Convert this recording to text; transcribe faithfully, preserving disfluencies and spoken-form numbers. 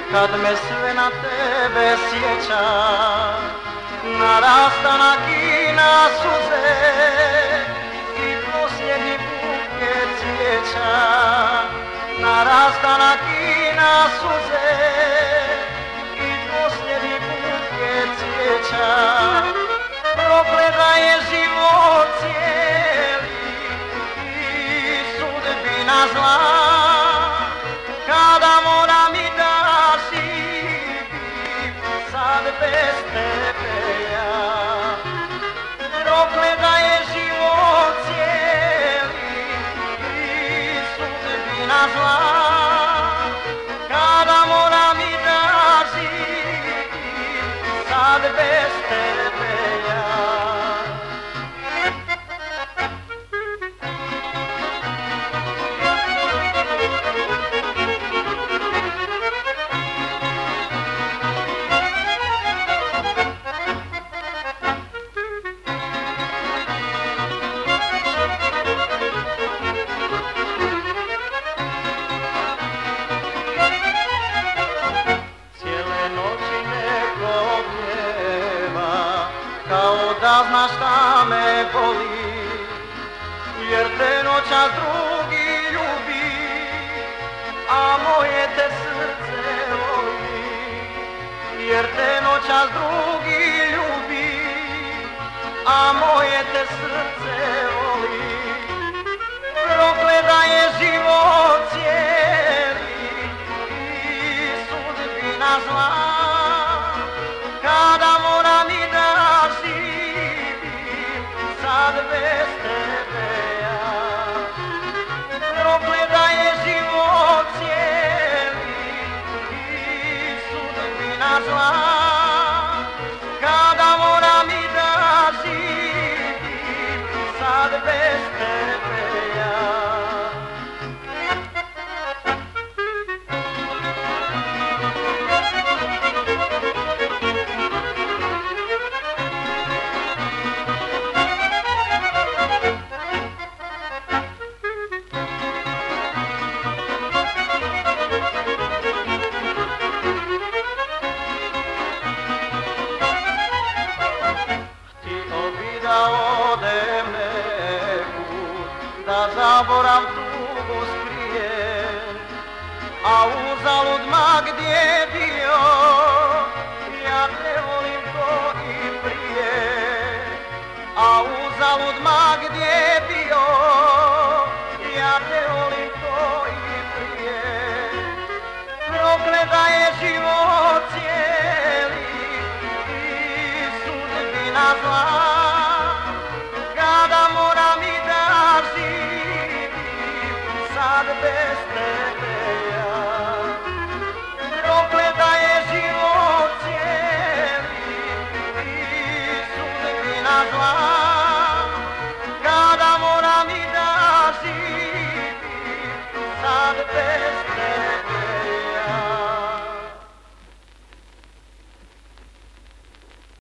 kad me sve na tebe sjeća, na rastanak i na suze i posljednji buket cvijeća, na rastanak i na suze i posljednji buket cvijeća. Prokleta je život cijeli i sudbina zla, kada moram i da živim sad bez tebe ja. Prokleta je život cijeli i sudbina zla, kada moram i da živim sad bez tebe ja. Kao da znaš šta me boli, jer te noćas drugi ljubi, a moje te srce voli. Jer te noćas drugi ljubi, a moje te srce voli. Prokleta je život cijeli i sudbina zla, kada moram i da živim sad bez tebe ja. Prokleta je život cijeli i sudbina zla, kada moram i da živim sad bez tebe ja. Da odem nekud, da zaborav tugu skrijem, a uzalud ma gdje bio, ja te volim ko i prije. A uzalud ma gdje bio, ja te volim ko i prije. Prokleta je život cijeli i sudbina zla, kada moram i da živim sad bez